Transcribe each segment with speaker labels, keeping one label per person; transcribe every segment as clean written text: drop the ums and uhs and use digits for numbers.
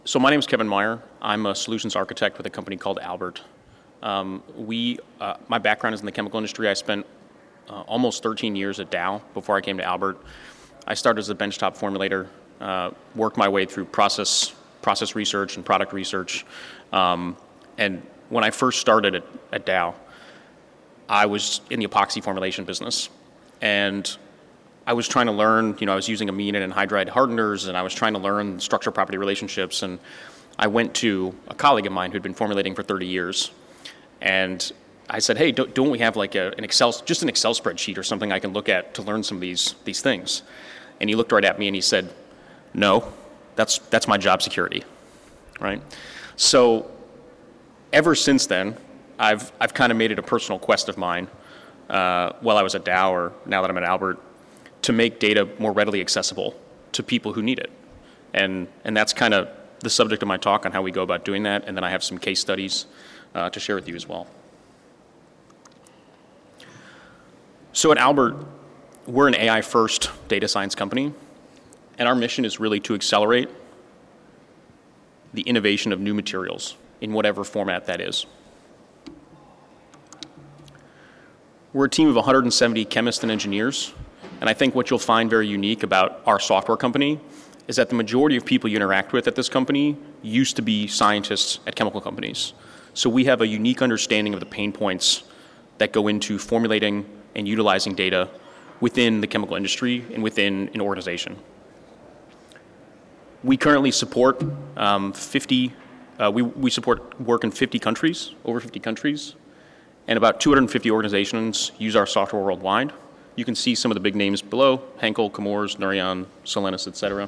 Speaker 1: So my name is Kevin Meyer. I'm a solutions architect with a company called Albert. My background is in the chemical industry. I spent almost 13 years at Dow before I came to Albert. I started as a benchtop formulator, worked my way through process research and product research. And when I first started at Dow, I was in the epoxy formulation business. And I was trying to learn, I was using amine and anhydride hardeners, and I was trying to learn structure-property relationships. And I went to a colleague of mine who'd been formulating for 30 years. And I said, hey, don't we have like an Excel spreadsheet or something I can look at to learn some of these things? And he looked right at me and he said, no, that's my job security, right? So ever since then, I've kind of made it a personal quest of mine while I was at Dow, or now that I'm at Albert, to make data more readily accessible to people who need it. And that's kind of the subject of my talk on how we go about doing that, and then I have some case studies to share with you as well. So at Albert, we're an AI-first data science company, and our mission is really to accelerate the innovation of new materials in whatever format that is. We're a team of 170 chemists and engineers, and I think what you'll find very unique about our software company is that the majority of people you interact with at this company used to be scientists at chemical companies. So we have a unique understanding of the pain points that go into formulating and utilizing data within the chemical industry and within an organization. We currently support we support work in 50 countries, over 50 countries, and about 250 organizations use our software worldwide. You can see some of the big names below: Henkel, Chemours, Nouryon, Solenis, et cetera.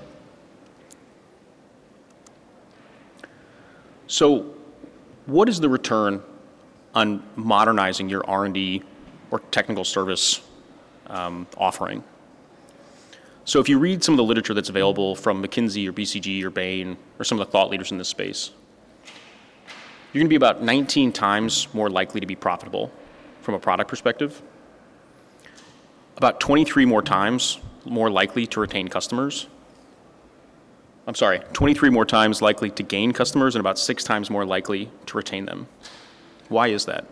Speaker 1: So what is the return on modernizing your R&D or technical service offering? So if you read some of the literature that's available from McKinsey or BCG or Bain or some of the thought leaders in this space, you're going to be about 19 times more likely to be profitable from a product perspective, about 23 more times more likely to retain customers. 23 more times likely to gain customers, and about 6 times more likely to retain them. Why is that?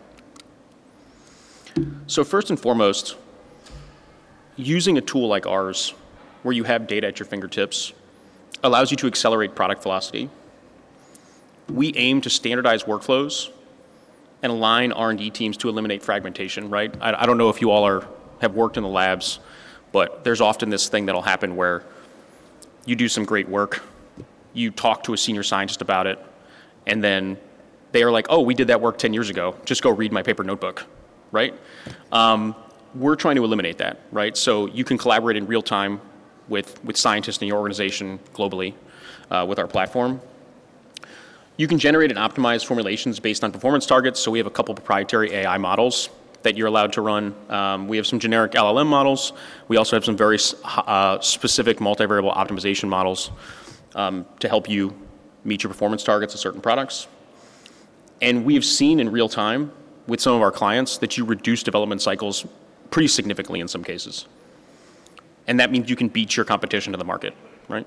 Speaker 1: So first and foremost, using a tool like ours, where you have data at your fingertips, allows you to accelerate product velocity. We aim to standardize workflows and align R&D teams to eliminate fragmentation, right? I don't know if you all have worked in the labs, but there's often this thing that'll happen where you do some great work, you talk to a senior scientist about it, and then they are like, oh, we did that work 10 years ago, just go read my paper notebook, right? We're trying to eliminate that, right? So you can collaborate in real time with scientists in your organization globally with our platform. You can generate and optimize formulations based on performance targets. So we have a couple proprietary AI models that you're allowed to run. We have some generic LLM models. We also have some very specific multivariable optimization models to help you meet your performance targets of certain products. And we've seen in real time with some of our clients that you reduce development cycles pretty significantly in some cases. And that means you can beat your competition to the market, right?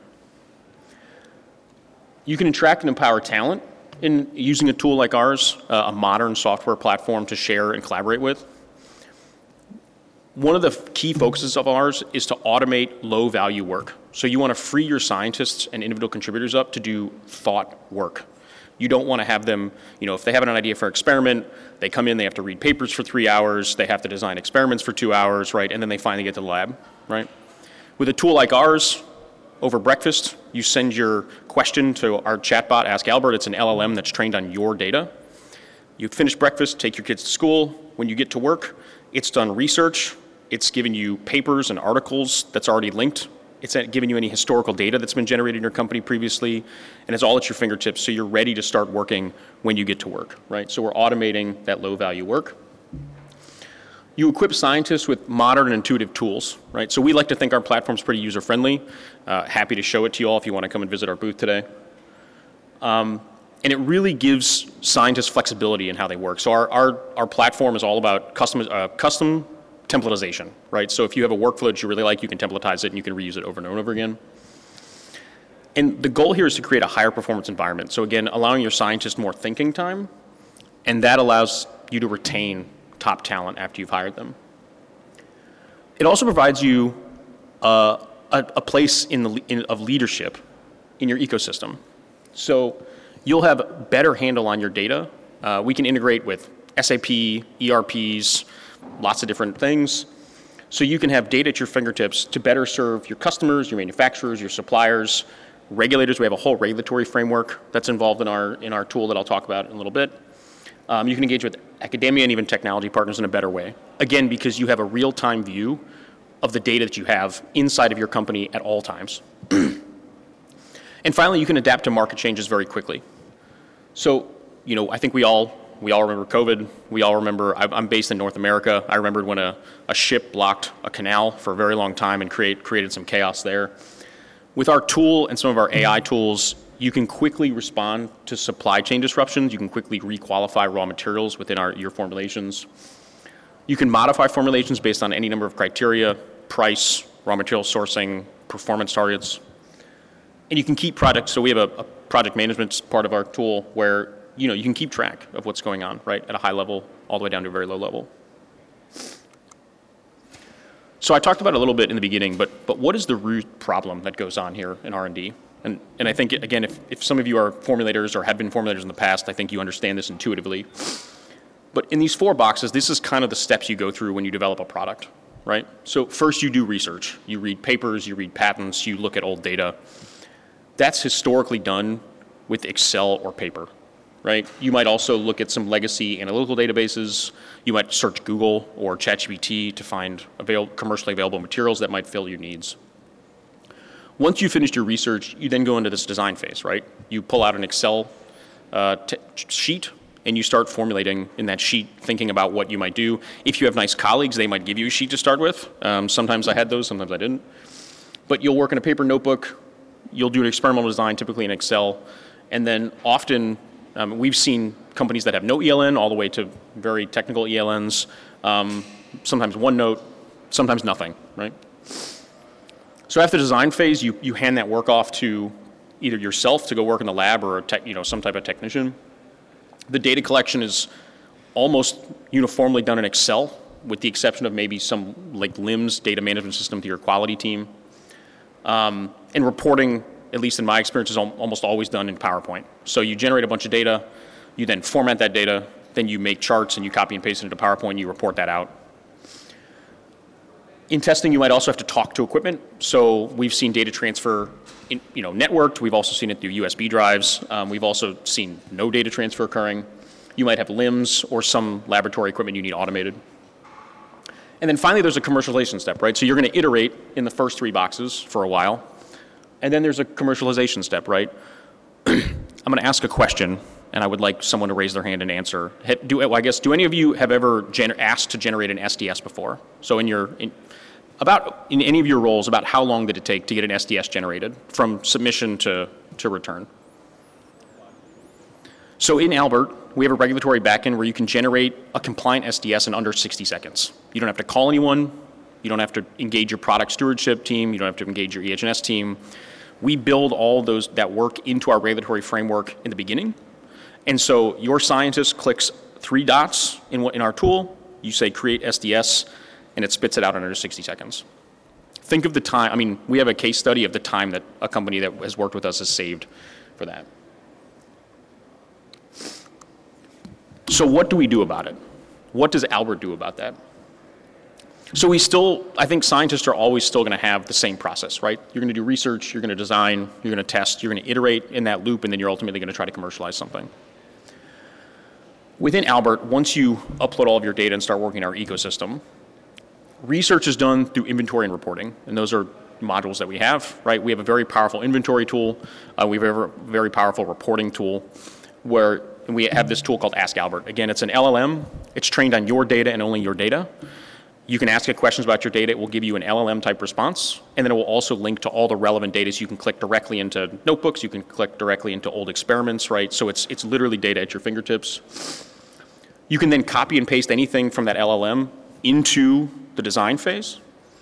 Speaker 1: You can attract and empower talent in using a tool like ours, a modern software platform to share and collaborate with. One of the key focuses of ours is to automate low-value work. So you want to free your scientists and individual contributors up to do thought work. You don't want to have them, if they have an idea for an experiment, they come in, they have to read papers for 3 hours, they have to design experiments for 2 hours, right? And then they finally get to the lab, right? With a tool like ours, over breakfast, you send your question to our chatbot, Ask Albert. It's an LLM that's trained on your data. You finish breakfast, take your kids to school. When you get to work, it's done research. It's given you papers and articles that's already linked. It's given you any historical data that's been generated in your company previously, and it's all at your fingertips, so you're ready to start working when you get to work, right? So we're automating that low-value work. You equip scientists with modern and intuitive tools, right? So we like to think our platform's pretty user-friendly. Happy to show it to you all if you want to come and visit our booth today. And it really gives scientists flexibility in how they work. So our platform is all about custom templatization, right? So if you have a workflow that you really like, you can templatize it and you can reuse it over and over again. And the goal here is to create a higher performance environment. So again, allowing your scientists more thinking time, and that allows you to retain top talent after you've hired them. It also provides you a place of leadership in your ecosystem. So you'll have a better handle on your data. We can integrate with SAP, ERPs, lots of different things. So you can have data at your fingertips to better serve your customers, your manufacturers, your suppliers, regulators. We have a whole regulatory framework that's involved in our tool that I'll talk about in a little bit. You can engage with academia and even technology partners in a better way. Again, because you have a real-time view of the data that you have inside of your company at all times. And finally, you can adapt to market changes very quickly. So, I think we all remember COVID. We all remember, I'm based in North America. I remembered when a ship blocked a canal for a very long time and created some chaos there. With our tool and some of our AI tools, you can quickly respond to supply chain disruptions. You can quickly requalify raw materials within your formulations. You can modify formulations based on any number of criteria: price, raw material sourcing, performance targets. And you can keep projects. So we have a project management part of our tool where you can keep track of what's going on, right, at a high level all the way down to a very low level. So I talked about it a little bit in the beginning, but what is the root problem that goes on here in R&D? And I think, again, if some of you are formulators or have been formulators in the past, I think you understand this intuitively. But in these 4 boxes, this is kind of the steps you go through when you develop a product, right? So first you do research. You read papers, you read patents, you look at old data. That's historically done with Excel or paper, right? You might also look at some legacy analytical databases. You might search Google or ChatGPT to find commercially available materials that might fill your needs. Once you've finished your research, you then go into this design phase, right? You pull out an Excel sheet and you start formulating in that sheet, thinking about what you might do. If you have nice colleagues, they might give you a sheet to start with. Sometimes I had those, sometimes I didn't. But you'll work in a paper notebook. You'll do an experimental design, typically in Excel. And then often, we've seen companies that have no ELN all the way to very technical ELNs, sometimes OneNote, sometimes nothing, right? So after the design phase, you hand that work off to either yourself to go work in the lab or some type of technician. The data collection is almost uniformly done in Excel, with the exception of maybe some like LIMS data management system to your quality team. And reporting, at least in my experience, is almost always done in PowerPoint. So you generate a bunch of data, you then format that data, then you make charts and you copy and paste it into PowerPoint, and you report that out. In testing, you might also have to talk to equipment. So we've seen data transfer networked. We've also seen it through USB drives. We've also seen no data transfer occurring. You might have LIMS or some laboratory equipment you need automated. And then finally, there's a commercialization step, right? So you're going to iterate in the first 3 boxes for a while. And then there's a commercialization step, right? I'm going to ask a question, and I would like someone to raise their hand and answer. Do any of you have ever asked to generate an SDS before? So in any of your roles, about how long did it take to get an SDS generated from submission to return? So in Albert, we have a regulatory backend where you can generate a compliant SDS in under 60 seconds. You don't have to call anyone. You don't have to engage your product stewardship team. You don't have to engage your EH&S team. We build all that work into our regulatory framework in the beginning. And so your scientist clicks 3 dots in our tool. You say create SDS, and it spits it out in under 60 seconds. Think of the time. We have a case study of the time that a company that has worked with us has saved for that. So what do we do about it? What does Albert do about that? So I think scientists are always still going to have the same process, right? You're going to do research, you're going to design, you're going to test, you're going to iterate in that loop, and then you're ultimately going to try to commercialize something. Within Albert, once you upload all of your data and start working in our ecosystem, research is done through inventory and reporting, and those are modules that we have, right? We have a very powerful inventory tool. We have a very powerful reporting tool where we have this tool called Ask Albert. Again, it's an LLM. It's trained on your data and only your data. You can ask it questions about your data. It will give you an LLM-type response, and then it will also link to all the relevant data. So you can click directly into notebooks. You can click directly into old experiments, right? So it's literally data at your fingertips. You can then copy and paste anything from that LLM into the design phase.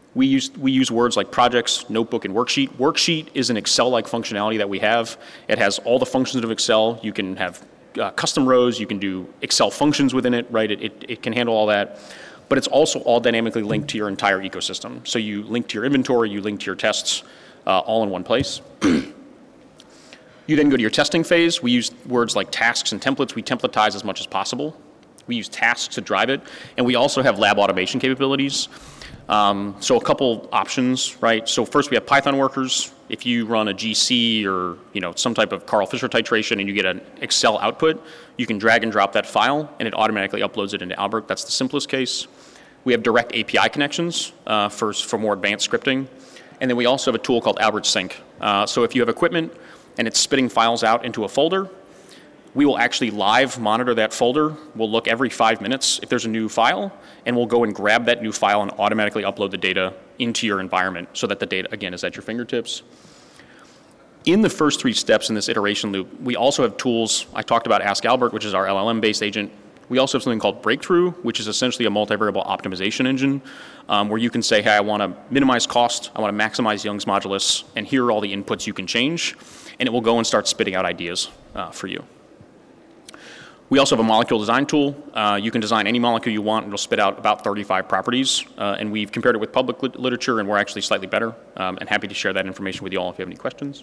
Speaker 1: We use words like projects, notebook, and worksheet. Worksheet is an Excel-like functionality that we have. It has all the functions of Excel. You can have custom rows. You can do Excel functions within it, right? It can handle all that. But it's also all dynamically linked to your entire ecosystem. So you link to your inventory, you link to your tests, all in one place. You then go to your testing phase. We use words like tasks and templates. We templatize as much as possible. We use tasks to drive it. And we also have lab automation capabilities. So a couple options, right? So first we have Python workers. If you run a GC or some type of Carl Fisher titration and you get an Excel output, you can drag and drop that file and it automatically uploads it into Albert. That's the simplest case. We have direct API connections for more advanced scripting. And then we also have a tool called Albert Sync. So if you have equipment and it's spitting files out into a folder, we will actually live monitor that folder. We'll look every 5 minutes if there's a new file, and we'll go and grab that new file and automatically upload the data into your environment so that the data, again, is at your fingertips. In the first 3 steps in this iteration loop, we also have tools. I talked about Ask Albert, which is our LLM-based agent. We also have something called Breakthrough, which is essentially a multivariable optimization engine, where you can say, hey, I want to minimize cost, I want to maximize Young's modulus, and here are all the inputs you can change, and it will go and start spitting out ideas for you. We also have a molecule design tool. You can design any molecule you want, and it'll spit out about 35 properties. And we've compared it with public literature, and we're actually slightly better. And happy to share that information with you all if you have any questions.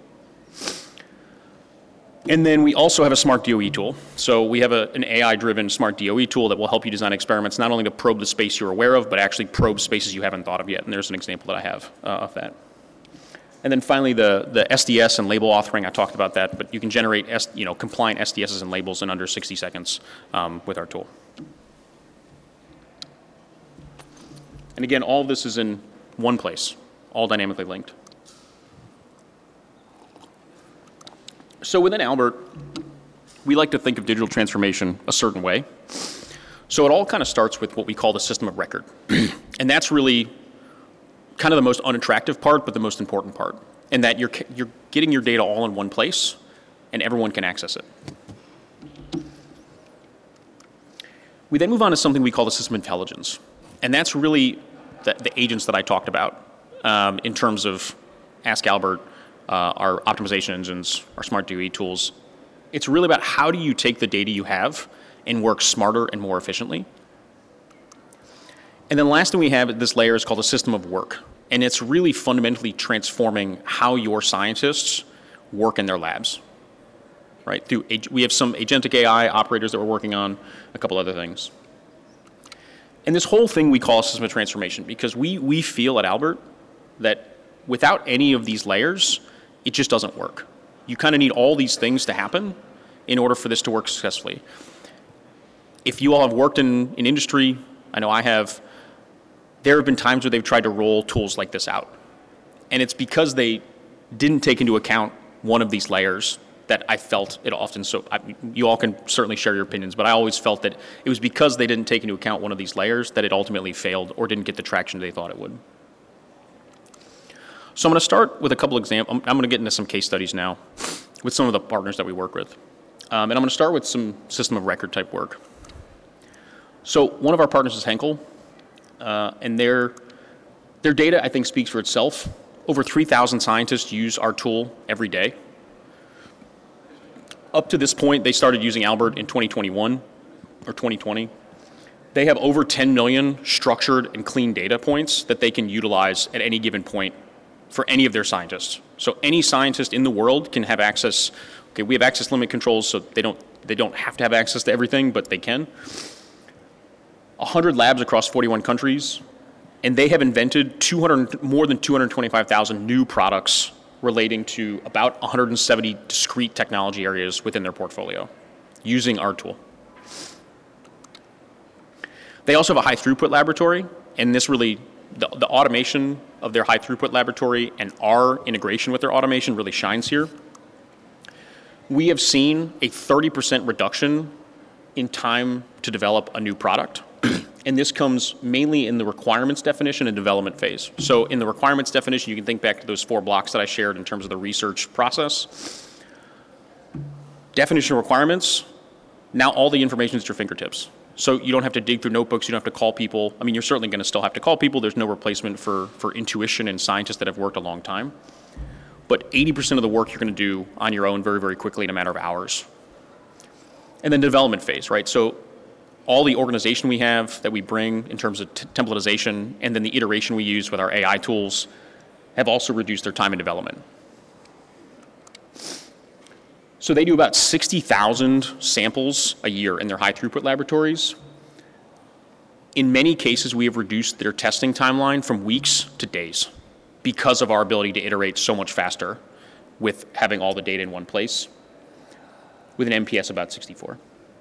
Speaker 1: And then we also have a smart DOE tool. So we have an AI-driven smart DOE tool that will help you design experiments, not only to probe the space you're aware of, but actually probe spaces you haven't thought of yet. And there's an example that I have of that. And then finally, the SDS and label authoring, I talked about that, but you can generate compliant SDSs and labels in under 60 seconds with our tool. And again, all of this is in one place, all dynamically linked. So within Albert, we like to think of digital transformation a certain way. So it all kind of starts with what we call the system of record. And that's really kind of the most unattractive part, but the most important part, in that you're getting your data all in one place, and everyone can access it. We then move on to something we call the system intelligence, and that's really the agents that I talked about in terms of Ask Albert, our optimization engines, our smart DOE tools. It's really about how do you take the data you have and work smarter and more efficiently. And then the last thing we have at this layer is called a system of work. And it's really fundamentally transforming how your scientists work in their labs. Right? We have some agentic AI operators that we're working on, a couple other things. And this whole thing we call a system of transformation because we feel at Albert that without any of these layers, it just doesn't work. You kind of need all these things to happen in order for this to work successfully. If you all have worked in industry, I know I have, there have been times where they've tried to roll tools like this out. And it's because they didn't take into account one of these layers that I felt it often, you all can certainly share your opinions, but I always felt that it was because they didn't take into account one of these layers that it ultimately failed or didn't get the traction they thought it would. So I'm going to start with a couple examples. I'm going to get into some case studies now with some of the partners that we work with. And I'm going to start with some system of record type work. So one of our partners is Henkel. And their data, I think, speaks for itself. Over 3,000 scientists use our tool every day. Up to this point, they started using Albert in 2021 or 2020. They have over 10 million structured and clean data points that they can utilize at any given point for any of their scientists. So any scientist in the world can have access. Okay, we have access limit controls, so they don't have to have access to everything, but they can. 100 labs across 41 countries, and they have invented more than 225,000 new products relating to about 170 discrete technology areas within their portfolio using our tool. They also have a high throughput laboratory, and this really, the automation of their high throughput laboratory and our integration with their automation really shines here. We have seen a 30% reduction in time to develop a new product. And this comes mainly in the requirements definition and development phase. So in the requirements definition, you can think back to those 4 blocks that I shared in terms of the research process. Definition of requirements, now all the information is at your fingertips. So you don't have to dig through notebooks, you don't have to call people. I mean, you're certainly going to still have to call people. There's no replacement for intuition and scientists that have worked a long time. But 80% of the work you're going to do on your own very, very quickly in a matter of hours. And then development phase, right? So all the organization we have that we bring in terms of templatization and then the iteration we use with our AI tools have also reduced their time in development. So they do about 60,000 samples a year in their high throughput laboratories. In many cases, we have reduced their testing timeline from weeks to days because of our ability to iterate so much faster with having all the data in one place with an NPS about 64.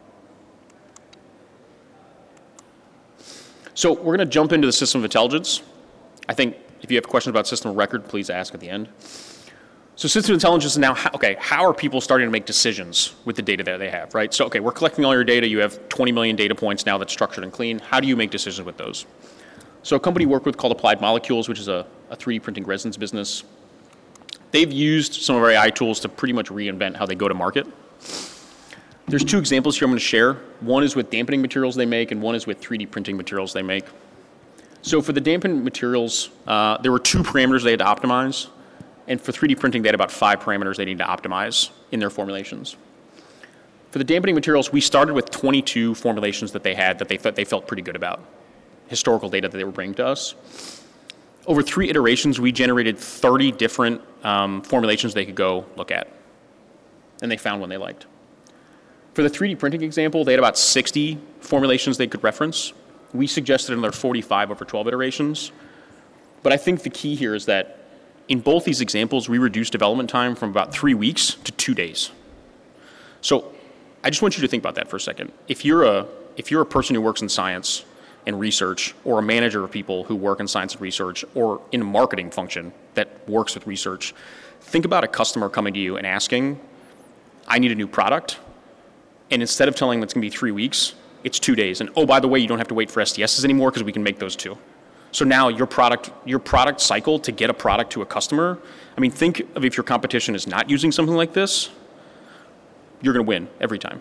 Speaker 1: So we're going to jump into the system of intelligence. I think if you have questions about system of record, please ask at the end. So system of intelligence is now, how are people starting to make decisions with the data that they have, right? So, okay, we're collecting all your data. You have 20 million data points now that's structured and clean. How do you make decisions with those? So a company we work with called Applied Molecules, which is a 3D printing resins business. They've used some of our AI tools to pretty much reinvent how they go to market. There's two examples here I'm going to share. One is with dampening materials they make, and one is with 3D printing materials they make. So for the dampened materials, there were 2 parameters they had to optimize. And for 3D printing, they had about 5 parameters they needed to optimize in their formulations. For the dampening materials, we started with 22 formulations that they had that they felt pretty good about, historical data that they were bringing to us. Over 3 iterations, we generated 30 different formulations they could go look at. And they found one they liked. For the 3D printing example, they had about 60 formulations they could reference. We suggested another 45 over 12 iterations. But I think the key here is that in both these examples, we reduced development time from about 3 weeks to 2 days. So I just want you to think about that for a second. If you're a person who works in science and research, or a manager of people who work in science and research, or in a marketing function that works with research, think about a customer coming to you and asking, I need a new product. And instead of telling them it's going to be 3 weeks, it's 2 days. And oh, by the way, you don't have to wait for SDSs anymore because we can make those too. So now your product cycle to get a product to a customer, I mean, think of if your competition is not using something like this, you're going to win every time.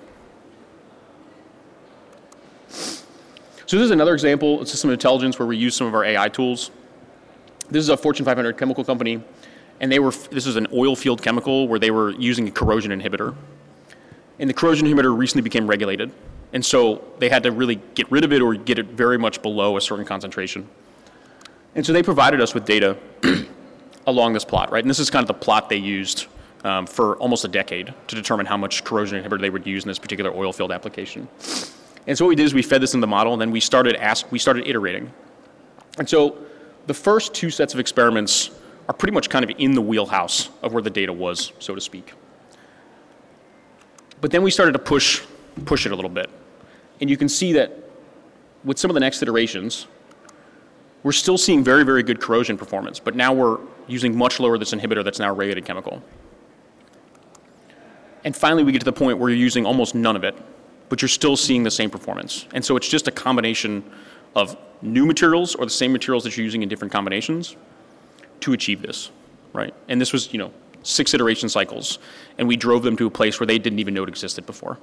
Speaker 1: So this is another example of system intelligence where we use some of our AI tools. This is a Fortune 500 chemical company, and this is an oil field chemical where they were using a corrosion inhibitor. And the corrosion inhibitor recently became regulated. And so they had to really get rid of it or get it very much below a certain concentration. And so they provided us with data along this plot, right? And this is kind of the plot they used for almost a decade to determine how much corrosion inhibitor they would use in this particular oil field application. And so what we did is we fed this in the model, and then we started iterating. And so the first 2 sets of experiments are pretty much kind of in the wheelhouse of where the data was, so to speak. But then we started to push it a little bit. And you can see that with some of the next iterations, we're still seeing very, very good corrosion performance, but now we're using much lower this inhibitor that's now a regulated chemical. And finally, we get to the point where you're using almost none of it, but you're still seeing the same performance. And so it's just a combination of new materials or the same materials that you're using in different combinations to achieve this, right? And this was, 6 iteration cycles, and we drove them to a place where they didn't even know it existed before.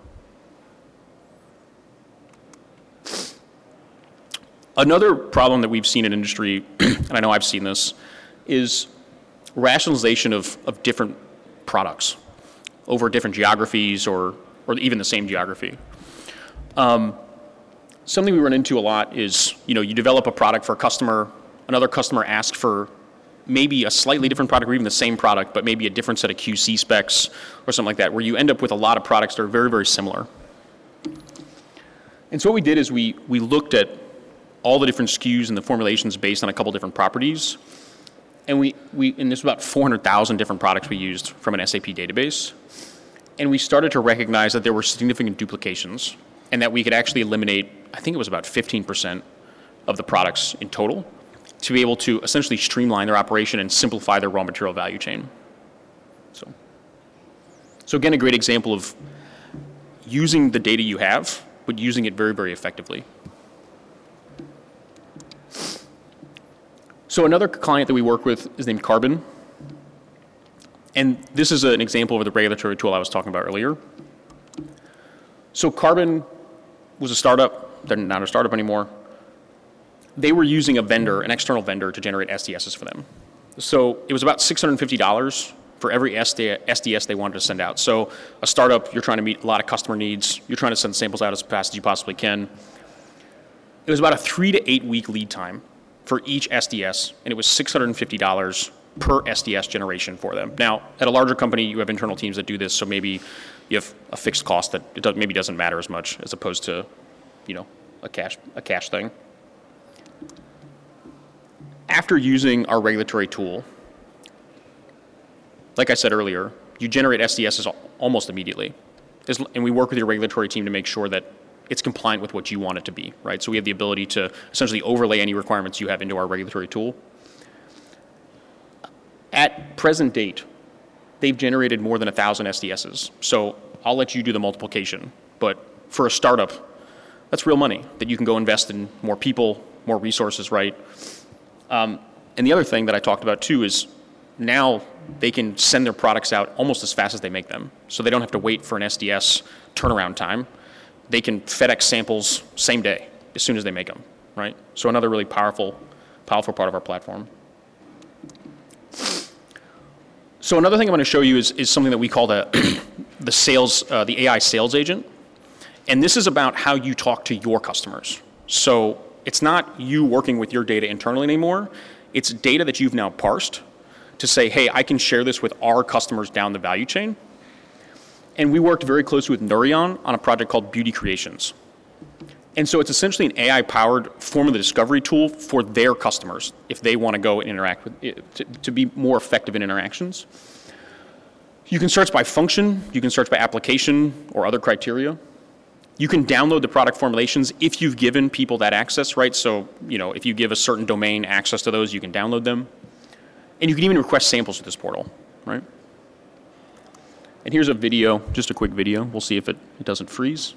Speaker 1: Another problem that we've seen in industry, and I know I've seen this, is rationalization of different products over different geographies or even the same geography. Something we run into a lot is, you develop a product for a customer, another customer asks for maybe a slightly different product or even the same product, but maybe a different set of QC specs or something like that, where you end up with a lot of products that are very, very similar. And so what we did is we looked at all the different SKUs and the formulations based on a couple different properties. And and there's about 400,000 different products we used from an SAP database. And we started to recognize that there were significant duplications and that we could actually eliminate, I think it was about 15% of the products in total to be able to essentially streamline their operation and simplify their raw material value chain. So again, a great example of using the data you have, but using it very, very effectively. So another client that we work with is named Carbon. And this is an example of the regulatory tool I was talking about earlier. So Carbon was a startup. they're not a startup anymore. They were using a vendor, an external vendor, to generate SDSs for them. So it was about $650 for every SDS they wanted to send out. So a startup, you're trying to meet a lot of customer needs. You're trying to send samples out as fast as you possibly can. It was about a 3 to 8 week lead time for each SDS, and it was $650 per SDS generation for them. Now, at a larger company, you have internal teams that do this, so maybe you have a fixed cost that maybe doesn't matter as much as opposed to, a cash thing. After using our regulatory tool, like I said earlier, you generate SDSs almost immediately. And we work with your regulatory team to make sure that it's compliant with what you want it to be, right? So we have the ability to essentially overlay any requirements you have into our regulatory tool. At present date, they've generated more than 1,000 SDSs. So I'll let you do the multiplication. But for a startup, that's real money that you can go invest in more people, more resources, right? And the other thing that I talked about too is now they can send their products out almost as fast as they make them. So they don't have to wait for an SDS turnaround time. They can FedEx samples same day, as soon as they make them, right? So another really powerful part of our platform. So another thing I'm going to show you is something that we call the AI sales agent. And this is about how you talk to your customers. So it's not you working with your data internally anymore. It's data that you've now parsed to say, hey, I can share this with our customers down the value chain. And we worked very closely with Neurion on a project called Beauty Creations. And so it's essentially an AI-powered formula discovery tool for their customers if they want to go and interact with it, to be more effective in interactions. You can search by function, you can search by application or other criteria. You can download the product formulations if you've given people that access, right? So, if you give a certain domain access to those, you can download them. And you can even request samples to this portal, right? And here's a video, just a quick video. We'll see if it doesn't freeze.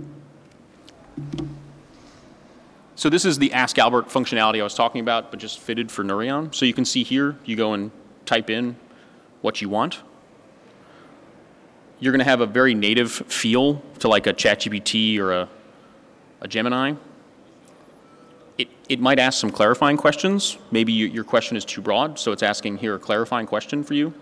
Speaker 1: So this is the Ask Albert functionality I was talking about, but just fitted for Neurion. So you can see here, you go and type in what you want. You're going to have a very native feel to like a ChatGPT or a Gemini. It might ask some clarifying questions. Maybe your question is too broad, so it's asking here a clarifying question for you.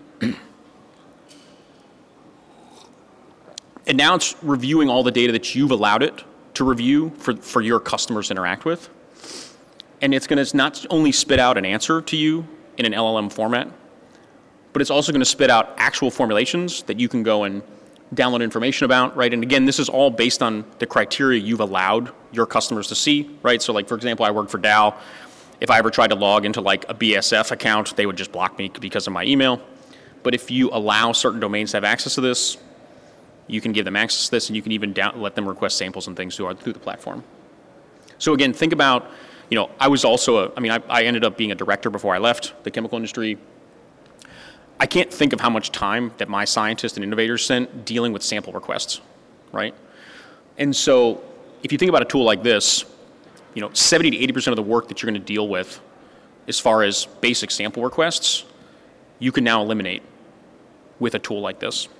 Speaker 1: And now it's reviewing all the data that you've allowed it to review for your customers to interact with. And it's going to not only spit out an answer to you in an LLM format, but it's also going to spit out actual formulations that you can go and download information about, right? And again, this is all based on the criteria you've allowed your customers to see, right? So like, for example, I work for Dow. If I ever tried to log into like a BSF account, they would just block me because of my email. But if you allow certain domains to have access to this, you can give them access to this, and you can even let them request samples and things through the platform. So again, think about, I was also I ended up being a director before I left the chemical industry. I can't think of how much time that my scientists and innovators spent dealing with sample requests, right? And so if you think about a tool like this, 70 to 80% of the work that you're going to deal with as far as basic sample requests, you can now eliminate with a tool like this.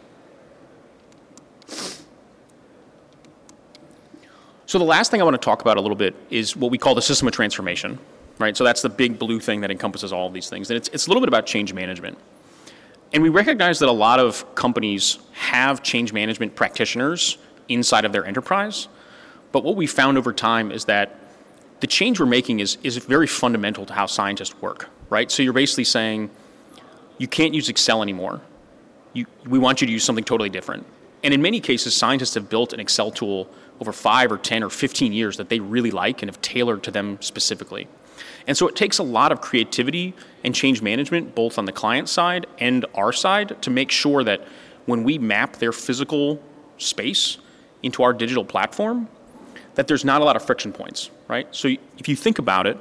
Speaker 1: So the last thing I want to talk about a little bit is what we call the system of transformation, right? So that's the big blue thing that encompasses all of these things. And it's a little bit about change management. And we recognize that a lot of companies have change management practitioners inside of their enterprise. But what we found over time is that the change we're making is very fundamental to how scientists work, right? So you're basically saying, you can't use Excel anymore. We want you to use something totally different. And in many cases, scientists have built an Excel tool over 5 or 10 or 15 years that they really like and have tailored to them specifically. And so it takes a lot of creativity and change management, both on the client side and our side, to make sure that when we map their physical space into our digital platform, that there's not a lot of friction points, right? So if you think about it,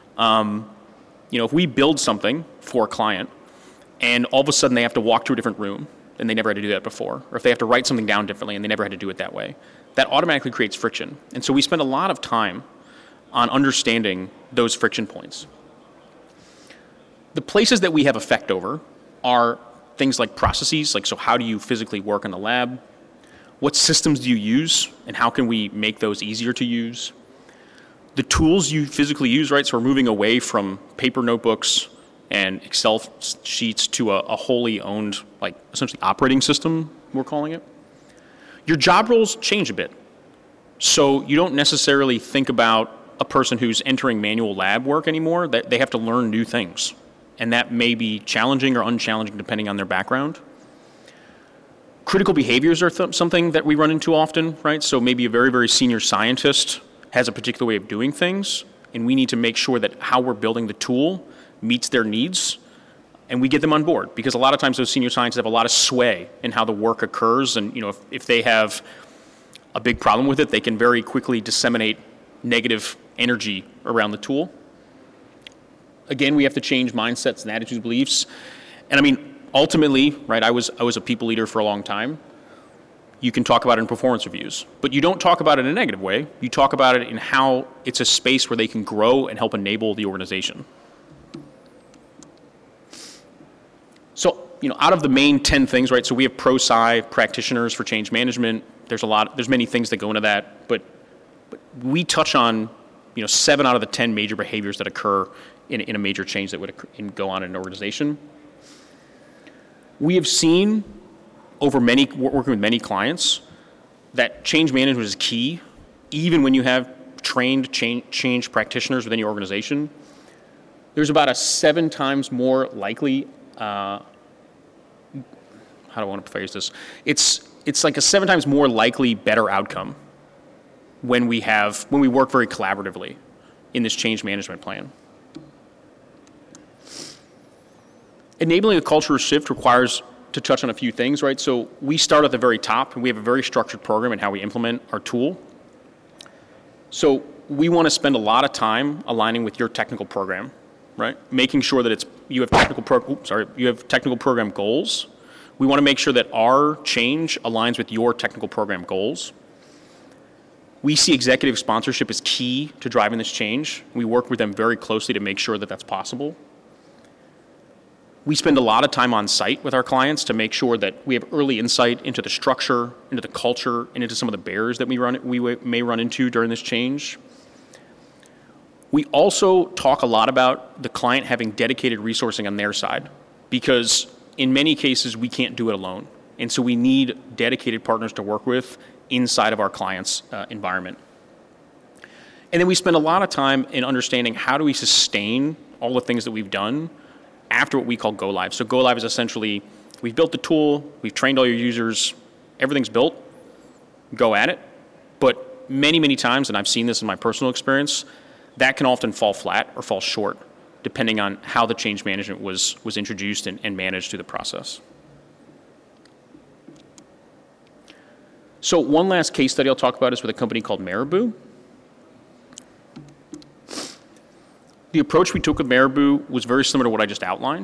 Speaker 1: if we build something for a client and all of a sudden they have to walk to a different room and they never had to do that before, or if they have to write something down differently and they never had to do it that way, that automatically creates friction. And so we spend a lot of time on understanding those friction points. The places that we have effect over are things like processes, like so how do you physically work in the lab? What systems do you use and how can we make those easier to use? The tools you physically use, right? So we're moving away from paper notebooks and Excel sheets to a wholly owned, like essentially operating system, we're calling it. Your job roles change a bit. So you don't necessarily think about a person who's entering manual lab work anymore, that they have to learn new things. And that may be challenging or unchallenging depending on their background. Critical behaviors are something that we run into often, right? So maybe a very, very senior scientist has a particular way of doing things, and we need to make sure that how we're building the tool meets their needs, and we get them on board. Because a lot of times those senior scientists have a lot of sway in how the work occurs, and if they have a big problem with it, they can very quickly disseminate negative energy around the tool. Again, we have to change mindsets and attitudes, beliefs. And I mean, ultimately, right, I was a people leader for a long time. You can talk about it in performance reviews, but you don't talk about it in a negative way. You talk about it in how it's a space where they can grow and help enable the organization. So, out of the main 10 things, right, so we have pro-sci practitioners for change management. There's many things that go into that, but we touch on, 7 out of the 10 major behaviors that occur in a major change that would go on in an organization. We have seen working with many clients, that change management is key, even when you have trained change practitioners within your organization. There's about a 7 times more likely, how do I want to phrase this? It's like a 7 times more likely better outcome when we work very collaboratively in this change management plan. Enabling a cultural shift requires to touch on a few things, right? So we start at the very top, and we have a very structured program in how we implement our tool. So we want to spend a lot of time aligning with your technical program, right? Making sure that you have technical program goals. We want to make sure that our change aligns with your technical program goals. We see executive sponsorship as key to driving this change. We work with them very closely to make sure that that's possible. We spend a lot of time on site with our clients to make sure that we have early insight into the structure, into the culture, and into some of the barriers that we may run into during this change. We also talk a lot about the client having dedicated resourcing on their side, because in many cases we can't do it alone. And so we need dedicated partners to work with inside of our client's environment. And then we spend a lot of time in understanding how do we sustain all the things that we've done after what we call go live. So go live is essentially, we've built the tool, we've trained all your users, everything's built, go at it. But many, many times, and I've seen this in my personal experience, that can often fall flat or fall short, depending on how the change management was introduced and managed through the process. So one last case study I'll talk about is with a company called Marabou. The approach we took with Marabou was very similar to what I just outlined.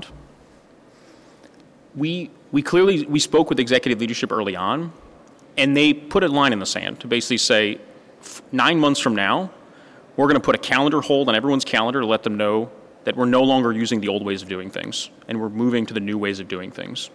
Speaker 1: We spoke with executive leadership early on, and they put a line in the sand to basically say, 9 months from now, we're going to put a calendar hold on everyone's calendar to let them know that we're no longer using the old ways of doing things, and we're moving to the new ways of doing things.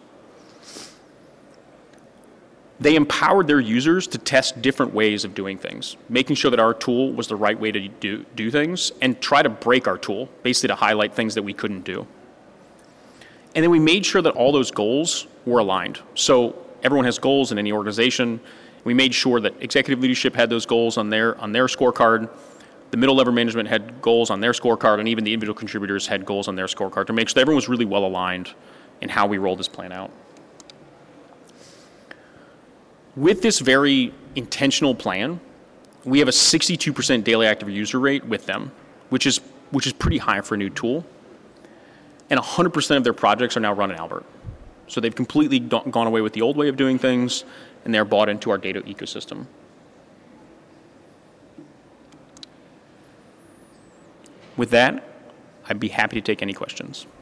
Speaker 1: They empowered their users to test different ways of doing things, making sure that our tool was the right way to do things, and try to break our tool, basically to highlight things that we couldn't do. And then we made sure that all those goals were aligned. So everyone has goals in any organization. We made sure that executive leadership had those goals on their scorecard. The middle level management had goals on their scorecard, and even the individual contributors had goals on their scorecard to make sure that everyone was really well aligned in how we rolled this plan out. With this very intentional plan, we have a 62% daily active user rate with them, which is pretty high for a new tool. And 100% of their projects are now run in Albert. So they've completely gone away with the old way of doing things, and they're bought into our data ecosystem. With that, I'd be happy to take any questions.